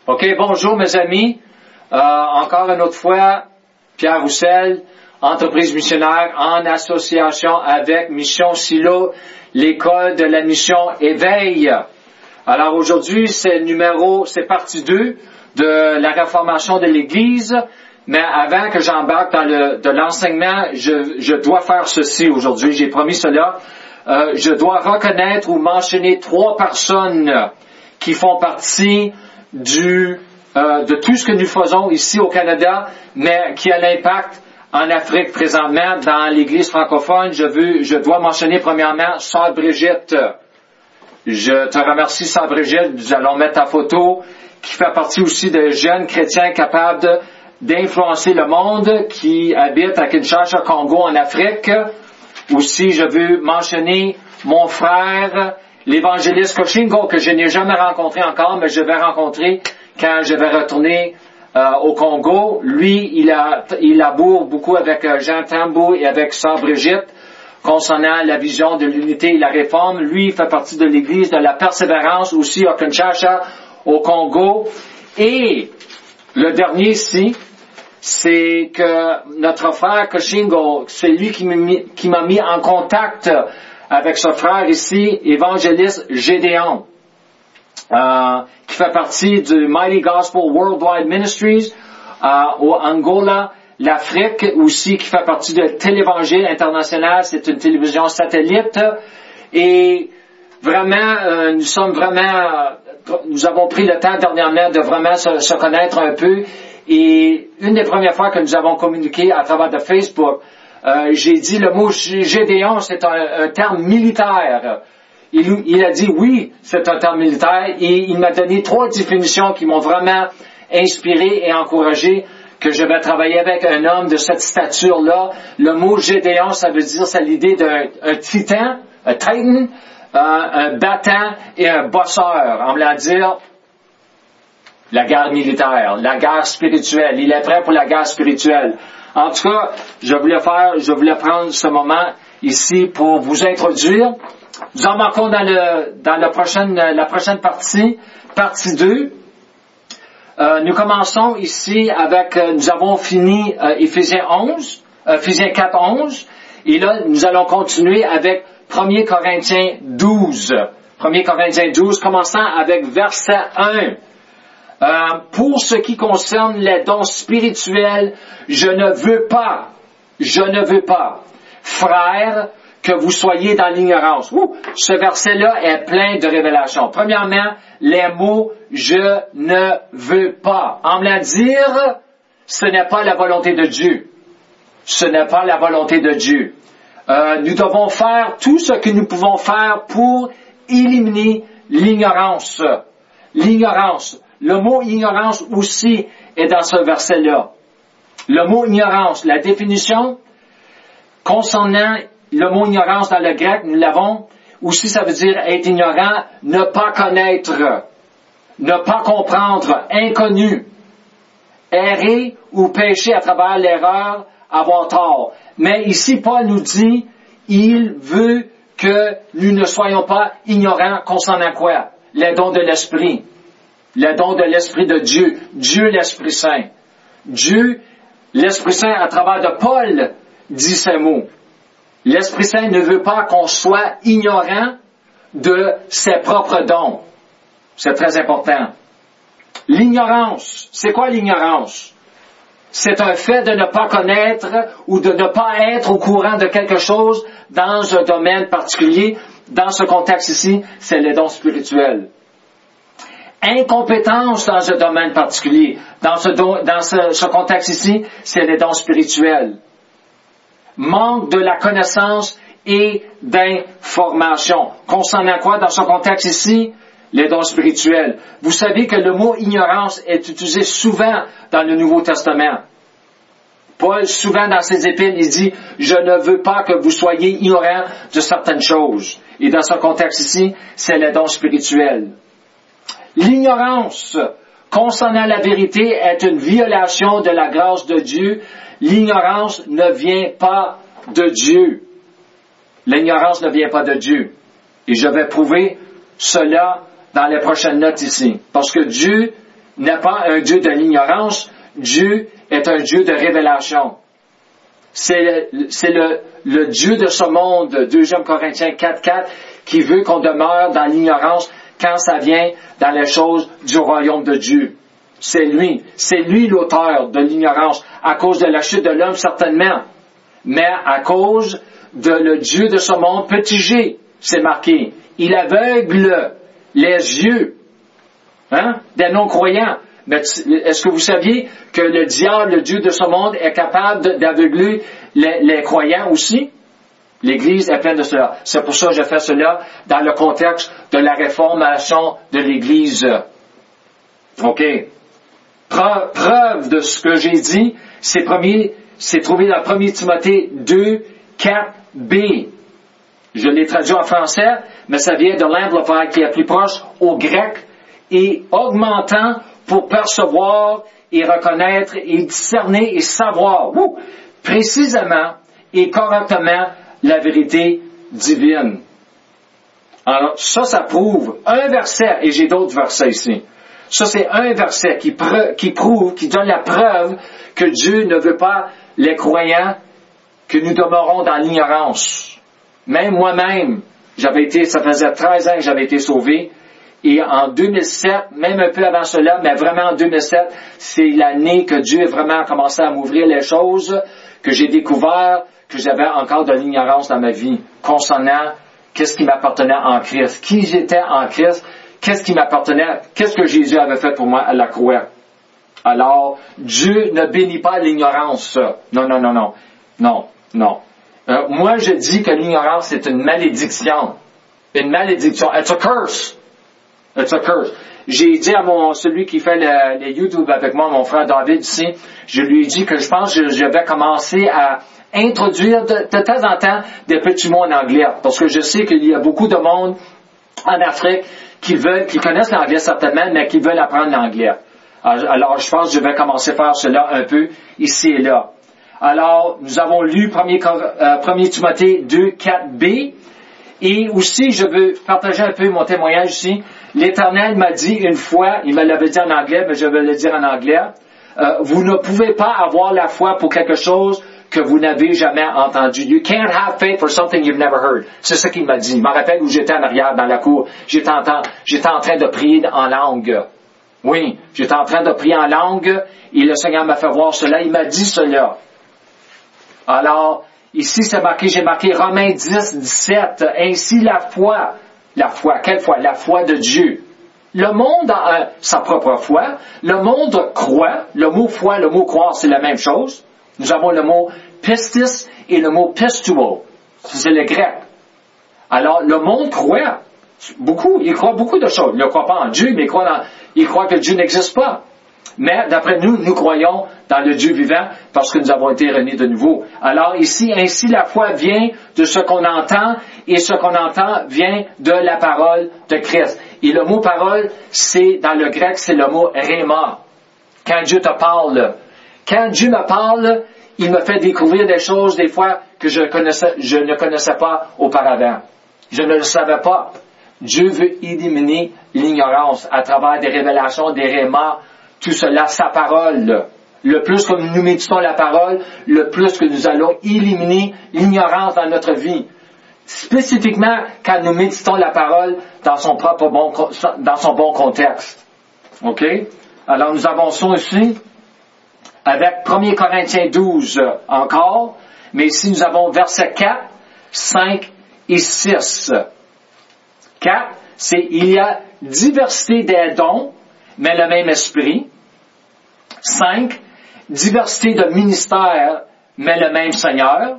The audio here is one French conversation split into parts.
OK, bonjour mes amis. Encore une autre fois, Pierre Roussel, entreprise missionnaire en association avec Mission Silo, l'école de la mission Éveil. Alors aujourd'hui, c'est partie 2 de la réformation de l'Église. Mais avant que j'embarque dans l'enseignement, je dois faire ceci aujourd'hui. J'ai promis cela. Je dois reconnaître ou mentionner 3 personnes qui font partie de tout ce que nous faisons ici au Canada, mais qui a l'impact en Afrique présentement dans l'Église francophone. Je dois mentionner premièrement Sœur Brigitte. Je te remercie, Sœur Brigitte. Nous allons mettre ta photo, qui fait partie aussi des jeunes chrétiens capables d'influencer le monde, qui habitent à Kinshasa, Congo, en Afrique. Aussi, je veux mentionner mon frère, l'évangéliste Koshingo, que je n'ai jamais rencontré encore, mais je vais rencontrer quand je vais retourner au Congo. Lui, il laboure beaucoup avec Jean Tambou et avec Sœur Brigitte concernant la vision de l'unité et la réforme. Lui, il fait partie de l'Église de la persévérance aussi à Kinshasa, au Congo. Et le dernier ici, c'est que notre frère Koshingo, c'est lui qui m'a mis en contact avec ce frère ici, évangéliste Gédéon, qui fait partie du Mighty Gospel Worldwide Ministries au Angola, l'Afrique aussi, qui fait partie de Télévangile International. C'est une télévision satellite. Et vraiment, nous avons pris le temps dernièrement de vraiment se connaître un peu. Et une des premières fois que nous avons communiqué à travers de Facebook, j'ai dit le mot Gédéon, c'est un terme militaire. Il a dit oui, c'est un terme militaire, et il m'a donné 3 définitions qui m'ont vraiment inspiré et encouragé que je vais travailler avec un homme de cette stature-là. Le mot Gédéon, ça veut dire, c'est l'idée d'un titan, un titan, un battant et un bosseur. On va dire la guerre militaire, la guerre spirituelle. Il est prêt pour la guerre spirituelle. En tout cas, je voulais prendre ce moment ici pour vous introduire. Nous embarquons dans la prochaine partie 2. Nous commençons ici avec, nous avons fini Éphésiens 4, 11. Et là, nous allons continuer avec 1 Corinthiens 12. 1 Corinthiens 12, commençant avec verset 1. Pour ce qui concerne les dons spirituels, je ne veux pas, frères, que vous soyez dans l'ignorance. Ce verset-là est plein de révélations. Premièrement, les mots « je ne veux pas ». En me la dire, ce n'est pas la volonté de Dieu. Ce n'est pas la volonté de Dieu. Nous devons faire tout ce que nous pouvons faire pour éliminer l'ignorance. L'ignorance. Le mot « ignorance » aussi est dans ce verset-là. Le mot « ignorance », la définition concernant le mot « ignorance » dans le grec, nous l'avons, aussi ça veut dire être ignorant, ne pas connaître, ne pas comprendre, inconnu, errer ou pécher à travers l'erreur, avoir tort. Mais ici, Paul nous dit, il veut que nous ne soyons pas ignorants concernant quoi? Les dons de l'Esprit. Les dons de l'Esprit de Dieu. Dieu l'Esprit Saint. Dieu, l'Esprit Saint, à travers de Paul, dit ces mots. L'Esprit Saint ne veut pas qu'on soit ignorant de ses propres dons. C'est très important. L'ignorance. C'est quoi l'ignorance? C'est un fait de ne pas connaître ou de ne pas être au courant de quelque chose dans un domaine particulier. Dans ce contexte ici, c'est les dons spirituels. Incompétence dans un domaine particulier. Dans ce contexte ici, c'est les dons spirituels. Manque de la connaissance et d'information. Concernant quoi dans ce contexte ici? Les dons spirituels. Vous savez que le mot ignorance est utilisé souvent dans le Nouveau Testament. Paul, souvent dans ses épîtres, il dit « Je ne veux pas que vous soyez ignorants de certaines choses. » Et dans ce contexte ici, c'est les dons spirituels. L'ignorance concernant la vérité est une violation de la grâce de Dieu. L'ignorance ne vient pas de Dieu. L'ignorance ne vient pas de Dieu. Et je vais prouver cela dans les prochaines notes ici. Parce que Dieu n'est pas un Dieu de l'ignorance. Dieu est un Dieu de révélation. C'est le Dieu de ce monde, 2 Corinthiens 4:4, qui veut qu'on demeure dans l'ignorance quand ça vient dans les choses du royaume de Dieu. C'est lui l'auteur de l'ignorance, à cause de la chute de l'homme certainement, mais à cause de le Dieu de ce monde, petit G, c'est marqué. Il aveugle les yeux des non-croyants. Mais est-ce que vous saviez que le diable, le Dieu de ce monde, est capable d'aveugler les croyants aussi? L'Église est pleine de cela. C'est pour ça que je fais cela dans le contexte de la réformation de l'Église. OK. Preuve de ce que j'ai dit, c'est trouvé dans 1 Timothée 2:4b. Je l'ai traduit en français, mais ça vient de l'Amplified qui est plus proche au grec, et augmentant pour percevoir et reconnaître et discerner et savoir précisément et correctement la vérité divine. Alors, ça prouve un verset, et j'ai d'autres versets ici. Ça, c'est un verset qui prouve, qui donne la preuve que Dieu ne veut pas les croyants que nous demeurons dans l'ignorance. Même moi-même, ça faisait 13 ans que j'avais été sauvé, et en 2007, même un peu avant cela, mais vraiment en 2007, c'est l'année que Dieu a vraiment commencé à m'ouvrir les choses, que j'ai découvert que j'avais encore de l'ignorance dans ma vie, concernant qu'est-ce qui m'appartenait en Christ, qui j'étais en Christ, qu'est-ce qui m'appartenait, qu'est-ce que Jésus avait fait pour moi à la croix. Alors, Dieu ne bénit pas l'ignorance. Non. Moi, je dis que l'ignorance est une malédiction. Une malédiction. It's a curse. It's a curse. J'ai dit à celui qui fait le YouTube avec moi, mon frère David ici, je lui ai dit que je pense que je vais commencer à introduire de temps en temps des petits mots en anglais. Parce que je sais qu'il y a beaucoup de monde en Afrique qui connaissent l'anglais certainement, mais qui veulent apprendre l'anglais. Alors, je pense que je vais commencer à faire cela un peu ici et là. Alors, nous avons lu 1 Timothée 2:4b, et aussi, je veux partager un peu mon témoignage ici. L'Éternel m'a dit une fois, il me l'avait dit en anglais, mais je vais le dire en anglais, vous ne pouvez pas avoir la foi pour quelque chose que vous n'avez jamais entendu. You can't have faith for something you've never heard. C'est ça qu'il m'a dit. Je me rappelle où j'étais en arrière dans la cour. J'étais en train de prier en langue. Oui, j'étais en train de prier en langue, et le Seigneur m'a fait voir cela. Il m'a dit cela. Alors, ici, j'ai marqué Romains 10:17. Ainsi la foi, quelle foi? La foi de Dieu. Le monde a sa propre foi. Le monde croit. Le mot foi, le mot croire, c'est la même chose. Nous avons le mot pistis et le mot pistuo. C'est le grec. Alors, le monde croit beaucoup. Il croit beaucoup de choses. Il ne croit pas en Dieu, mais il croit que Dieu n'existe pas. Mais d'après nous croyons dans le Dieu vivant parce que nous avons été renés de nouveau. Alors ici, ainsi la foi vient de ce qu'on entend, et ce qu'on entend vient de la parole de Christ. Et le mot parole, dans le grec, c'est le mot rhéma. Quand Dieu te parle. Quand Dieu me parle, il me fait découvrir des choses des fois que je ne connaissais pas auparavant. Je ne le savais pas. Dieu veut éliminer l'ignorance à travers des révélations, des rhémas, tout cela, sa parole. Le plus que nous méditons la parole, le plus que nous allons éliminer l'ignorance dans notre vie. Spécifiquement quand nous méditons la parole dans son bon contexte. OK? Alors nous avançons ici avec 1 Corinthiens 12 encore, mais ici nous avons versets 4, 5 et 6. 4, c'est il y a diversité des dons, mais le même esprit. 5, diversité de ministères, mais le même Seigneur.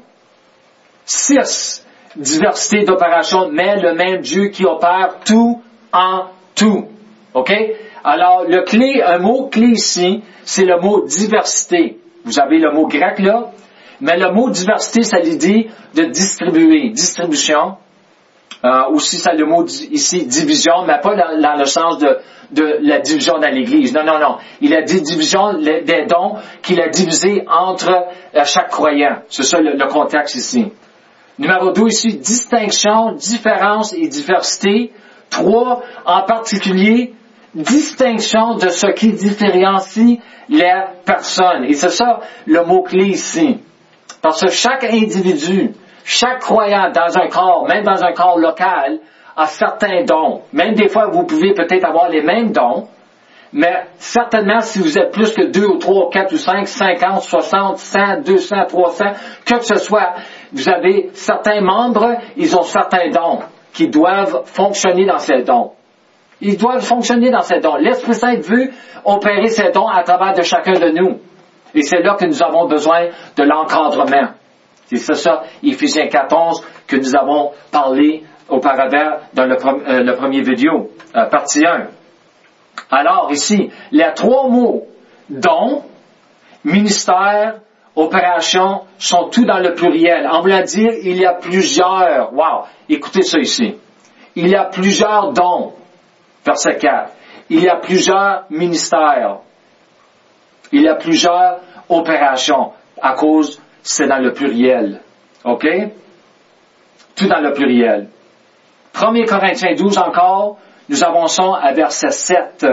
6, diversité d'opérations, mais le même Dieu qui opère tout en tout. OK? Alors, un mot clé ici, c'est le mot diversité. Vous avez le mot grec là, mais le mot diversité, ça lui dit de distribuer, distribution. Aussi, ça le mot ici, division, mais pas dans le sens de la division dans l'Église. Non. Il a dit division des dons qu'il a divisé entre chaque croyant. C'est ça le contexte ici. Numéro 2 ici, distinction, différence et diversité. 3, en particulier, distinction de ce qui différencie les personnes. Et c'est ça le mot-clé ici. Parce que chaque individu, chaque croyant dans un corps, même dans un corps local, a certains dons. Même des fois, vous pouvez peut-être avoir les mêmes dons, mais certainement, si vous êtes plus que 2 ou 3 ou 4 ou 5, 50, 60, 100, 200, 300, que ce soit, vous avez certains membres, ils ont certains dons qui doivent fonctionner dans ces dons. Ils doivent fonctionner dans ces dons. L'Esprit Saint veut opérer ces dons à travers de chacun de nous. Et c'est là que nous avons besoin de l'encadrement. C'est ça, Éphésiens 14, que nous avons parlé auparavant dans le premier vidéo, partie 1. Alors ici, les 3 mots, don, ministère, opération, sont tous dans le pluriel. En voulant dire, il y a plusieurs, écoutez ça ici. Il y a plusieurs dons, verset 4. Il y a plusieurs ministères. Il y a plusieurs opérations, à cause, c'est dans le pluriel. OK? Tout dans le pluriel. 1 Corinthiens 12 encore, nous avançons à verset 7.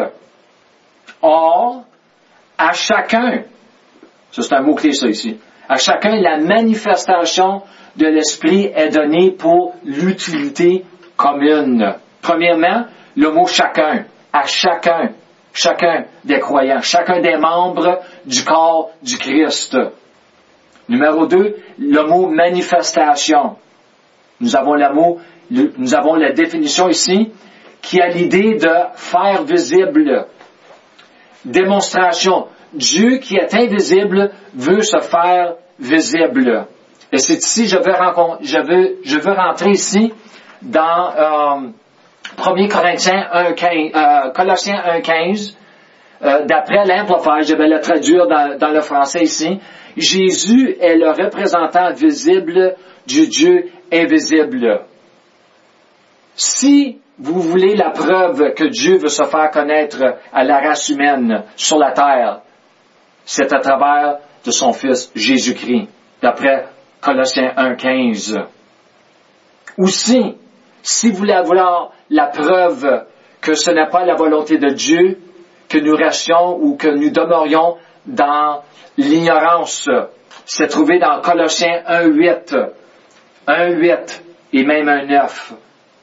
Or, à chacun, ça c'est un mot-clé ça ici, à chacun la manifestation de l'Esprit est donnée pour l'utilité commune. Premièrement, le mot chacun, à chacun des croyants, chacun des membres du corps du Christ. Numéro 2, le mot manifestation. Nous avons la définition ici, qui a l'idée de faire visible. Démonstration. Dieu qui est invisible veut se faire visible. Et c'est ici, je veux rentrer ici dans 1 Corinthiens 1.15, Colossiens 1.15, d'après l'Amplified, je vais le traduire dans le français ici. Jésus est le représentant visible du Dieu invisible. Si vous voulez la preuve que Dieu veut se faire connaître à la race humaine sur la terre, c'est à travers de son Fils Jésus-Christ, d'après Colossiens 1.15. Aussi, si vous voulez avoir la preuve que ce n'est pas la volonté de Dieu, que nous restions ou que nous demeurions dans l'ignorance, c'est trouvé dans Colossiens 1.8 et même 1.9.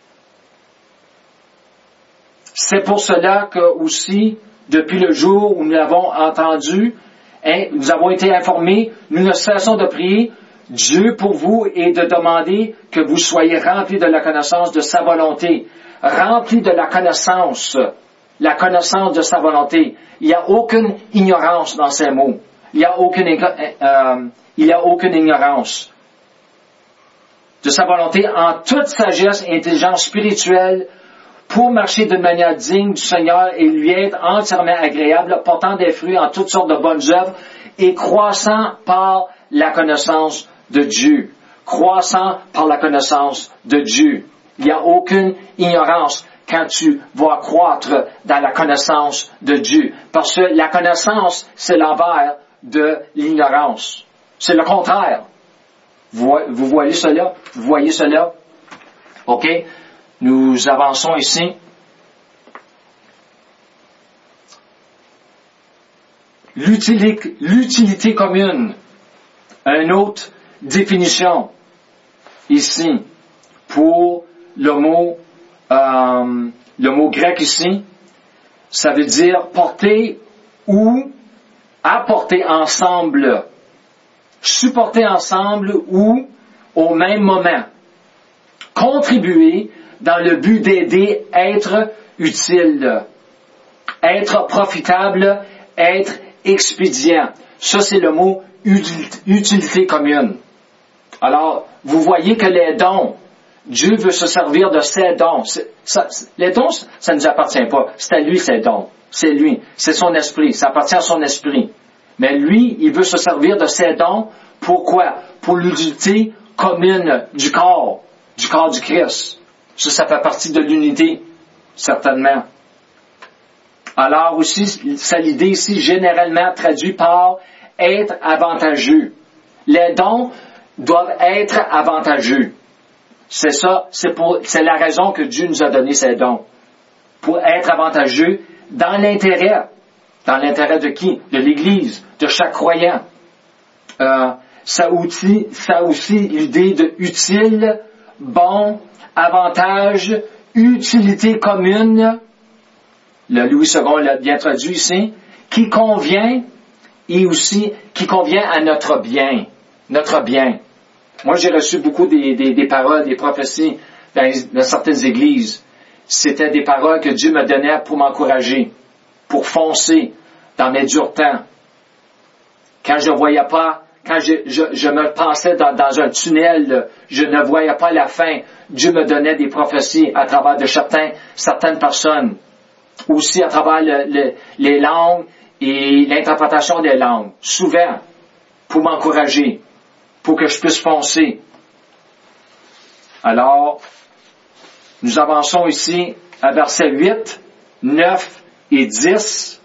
C'est pour cela que aussi, depuis le jour où nous l'avons entendu, nous avons été informés, nous ne cessons de prier Dieu pour vous et de demander que vous soyez remplis de la connaissance de sa volonté, remplis de la connaissance de sa volonté. Il n'y a aucune ignorance dans ces mots. Il n'y a aucune ignorance de sa volonté en toute sagesse et intelligence spirituelle pour marcher d'une manière digne du Seigneur et lui être entièrement agréable, portant des fruits en toutes sortes de bonnes œuvres et croissant par la connaissance de Dieu. Croissant par la connaissance de Dieu. Il n'y a aucune ignorance quand tu vas croître dans la connaissance de Dieu. Parce que la connaissance, c'est l'envers de l'ignorance. C'est le contraire. Vous voyez cela? Vous voyez cela? OK? Nous avançons ici. L'utilité commune. Une autre définition ici pour le mot grec ici. Ça veut dire porter ou apporter ensemble, supporter ensemble ou au même moment, contribuer dans le but d'aider, être utile, être profitable, être expédient. Ça, c'est le mot utilité commune. Alors, vous voyez que les dons, Dieu veut se servir de ses dons. Les dons, ça ne nous appartient pas. C'est à lui ces dons. C'est lui. C'est son esprit. Ça appartient à son esprit. Mais lui, il veut se servir de ses dons. Pourquoi? Pour l'utilité commune du corps du Christ. Ça fait partie de l'unité, certainement. Alors aussi, c'est l'idée ici, généralement traduit par être avantageux. Les dons doivent être avantageux. C'est ça, c'est la raison que Dieu nous a donné ces dons. Pour être avantageux dans l'intérêt. Dans l'intérêt de qui? De l'Église, de chaque croyant. Ça a aussi l'idée de utile, bon, avantage, utilité commune. Le Louis II l'a bien traduit ici. Qui convient et aussi qui convient à notre bien. Notre bien. Moi, j'ai reçu beaucoup des paroles, des prophéties dans certaines églises. C'était des paroles que Dieu me donnait pour m'encourager, pour foncer dans mes durs temps. Quand je voyais pas, quand je me pensais dans un tunnel, je ne voyais pas la fin. Dieu me donnait des prophéties à travers de certaines personnes. Aussi à travers les langues et l'interprétation des langues. Souvent, pour m'encourager, pour que je puisse foncer. Alors, nous avançons ici à versets 8, 9 et 10.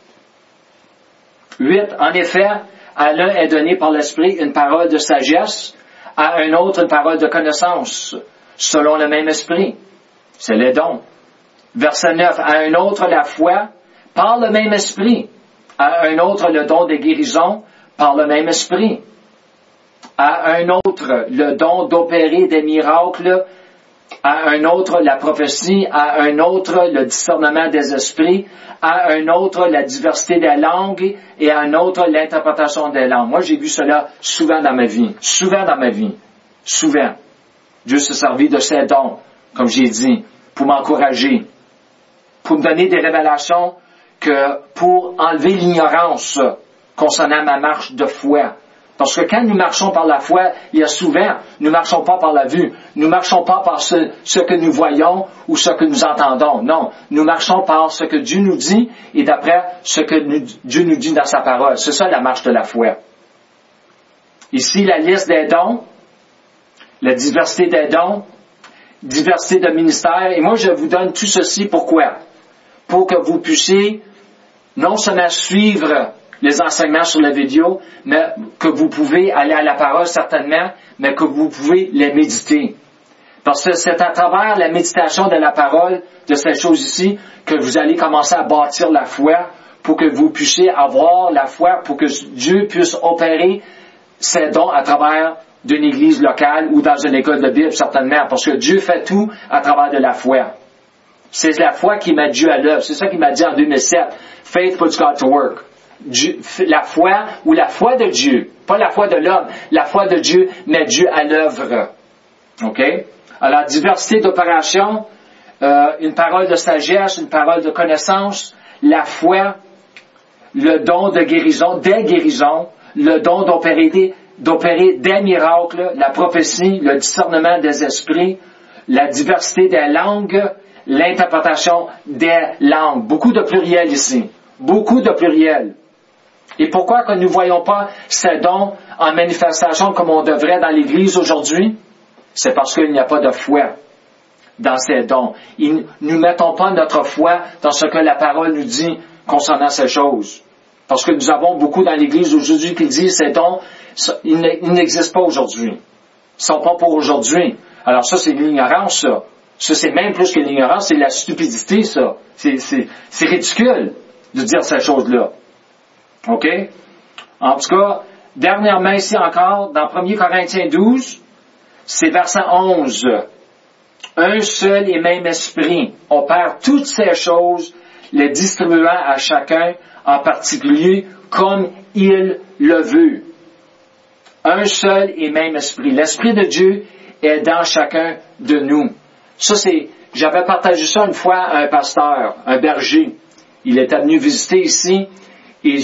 8. En effet, à l'un est donné par l'Esprit une parole de sagesse, à un autre une parole de connaissance, selon le même Esprit. C'est les dons. Verset 9. À un autre la foi, par le même Esprit. À un autre le don de guérison, par le même Esprit. À un autre le don d'opérer des miracles, à un autre la prophétie, à un autre le discernement des esprits, à un autre la diversité des langues et à un autre l'interprétation des langues. Moi, j'ai vu cela souvent dans ma vie. Souvent. Dieu s'est servi de ces dons, comme j'ai dit, pour m'encourager, pour me donner des révélations pour enlever l'ignorance concernant ma marche de foi. Parce que quand nous marchons par la foi, il y a souvent, nous ne marchons pas par la vue. Nous ne marchons pas par ce que nous voyons ou ce que nous entendons. Non, nous marchons par ce que Dieu nous dit et d'après ce que Dieu nous dit dans sa parole. C'est ça la marche de la foi. Ici, la liste des dons, la diversité des dons, diversité de ministères. Et moi, je vous donne tout ceci pourquoi? Pour que vous puissiez non seulement suivre les enseignements sur la vidéo, mais que vous pouvez aller à la parole certainement, mais que vous pouvez les méditer. Parce que c'est à travers la méditation de la parole, de ces choses ici, que vous allez commencer à bâtir la foi, pour que vous puissiez avoir la foi, pour que Dieu puisse opérer ses dons à travers d'une église locale ou dans une école de Bible, certainement, parce que Dieu fait tout à travers de la foi. C'est la foi qui met Dieu à l'œuvre. C'est ça qu'il m'a dit en 2007. Faith puts God to work. La foi ou la foi de Dieu, pas la foi de l'homme, la foi de Dieu met Dieu à l'œuvre. OK? Alors, diversité d'opérations, une parole de sagesse, une parole de connaissance, la foi, le don de guérison, des guérisons, le don d'opérer des miracles, la prophétie, le discernement des esprits, la diversité des langues, l'interprétation des langues. Beaucoup de pluriel ici. Beaucoup de pluriel. Et pourquoi que nous ne voyons pas ces dons en manifestation comme on devrait dans l'Église aujourd'hui? C'est parce qu'il n'y a pas de foi dans ces dons. Nous ne mettons pas notre foi dans ce que la parole nous dit concernant ces choses. Parce que nous avons beaucoup dans l'Église aujourd'hui qui disent ces dons, ils n'existent pas aujourd'hui. Ils ne sont pas pour aujourd'hui. Alors ça, c'est l'ignorance, ça. Ça, c'est même plus que l'ignorance, c'est la stupidité, ça. C'est ridicule de dire ces choses-là. OK? En tout cas, dernièrement ici encore, dans 1 Corinthiens 12, c'est verset 11. Un seul et même esprit opère toutes ces choses, les distribuant à chacun en particulier comme il le veut. Un seul et même esprit. L'Esprit de Dieu est dans chacun de nous. Ça, j'avais partagé ça une fois à un pasteur, un berger. Il était venu visiter ici et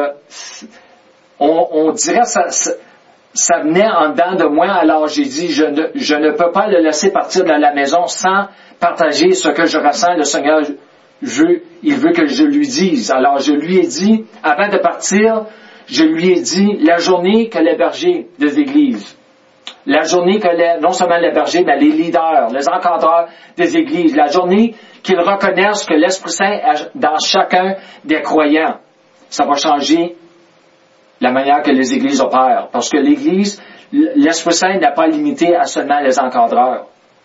on dirait ça venait en dedans de moi. Alors j'ai dit, je ne peux pas le laisser partir de la maison sans partager ce que je ressens. Le Seigneur il veut que je lui dise. Alors je lui ai dit, avant de partir, je lui ai dit la journée que les bergers des églises, la journée que non seulement les bergers, mais les leaders, les encadreurs des églises, la journée qu'ils reconnaissent que l'Esprit Saint est dans chacun des croyants, ça va changer la manière que les églises opèrent. Parce que l'Église, l'Esprit Saint n'est pas limité à seulement les encadreurs.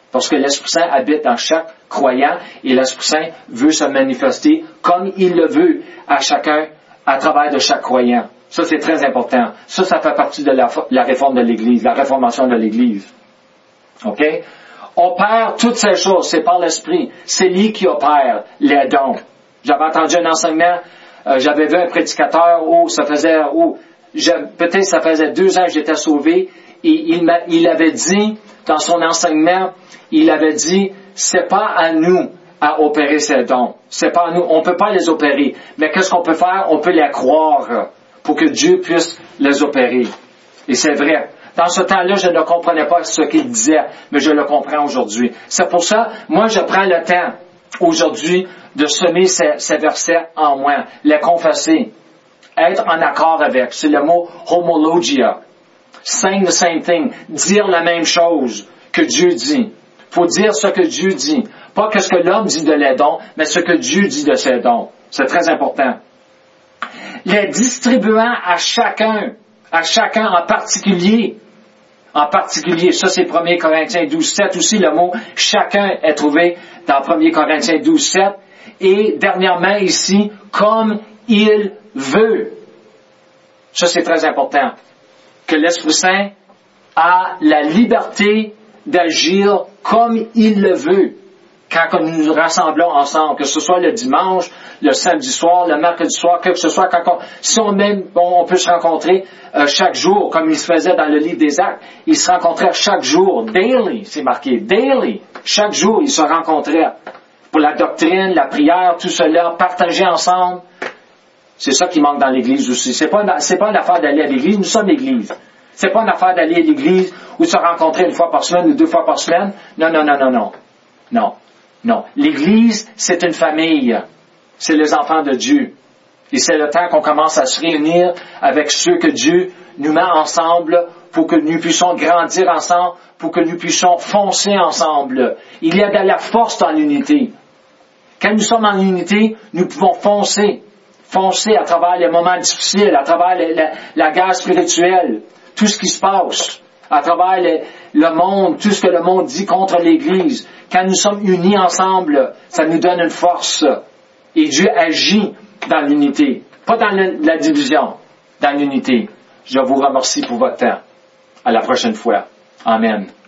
Parce que l'Esprit Saint habite dans chaque croyant et l'Esprit Saint veut se manifester comme il le veut à chacun à travers de chaque croyant. Ça, c'est très important. Ça fait partie de la réforme de l'Église, la réformation de l'Église. OK? Opère toutes ces choses, c'est par l'Esprit. C'est lui qui opère les dons. J'avais entendu un enseignement, j'avais vu un prédicateur peut-être ça faisait 2 ans que j'étais sauvé, et il avait dit, dans son enseignement, il avait dit, c'est pas à nous à opérer ces dons. C'est pas à nous, on peut pas les opérer. Mais qu'est-ce qu'on peut faire? On peut les croire pour que Dieu puisse les opérer. Et c'est vrai. Dans ce temps-là, je ne comprenais pas ce qu'il disait, mais je le comprends aujourd'hui. C'est pour ça, moi, je prends le temps, aujourd'hui, de semer ces versets en moi, les confesser, être en accord avec. C'est le mot homologia. Saying the same thing. Dire la même chose que Dieu dit. Faut dire ce que Dieu dit. Pas ce que l'homme dit de les dons, mais ce que Dieu dit de ses dons. C'est très important. Les distribuant à chacun en particulier. En particulier, ça c'est 1 Corinthiens 12:7 aussi, le mot « chacun » est trouvé dans 1 Corinthiens 12:7. Et dernièrement ici, « comme il veut ». Ça c'est très important. Que l'Esprit Saint a la liberté d'agir comme il le veut quand nous nous rassemblons ensemble, que ce soit le dimanche, le samedi soir, le mercredi soir, que ce soit si on peut se rencontrer chaque jour, comme il se faisait dans le livre des Actes, ils se rencontraient chaque jour, daily, c'est marqué, daily, chaque jour ils se rencontraient pour la doctrine, la prière, tout cela, partager ensemble. C'est ça qui manque dans l'Église aussi. C'est pas une affaire d'aller à l'Église, nous sommes l'Église. C'est pas une affaire d'aller à l'Église ou de se rencontrer 1 fois par semaine ou 2 fois par semaine. Non. L'Église, c'est une famille. C'est les enfants de Dieu. Et c'est le temps qu'on commence à se réunir avec ceux que Dieu nous met ensemble pour que nous puissions grandir ensemble, pour que nous puissions foncer ensemble. Il y a de la force dans l'unité. Quand nous sommes en unité, nous pouvons foncer à travers les moments difficiles, à travers la guerre spirituelle, tout ce qui se passe, à travers le monde, tout ce que le monde dit contre l'Église. Quand nous sommes unis ensemble, ça nous donne une force. Et Dieu agit dans l'unité, pas dans la division, dans l'unité. Je vous remercie pour votre temps. À la prochaine fois. Amen.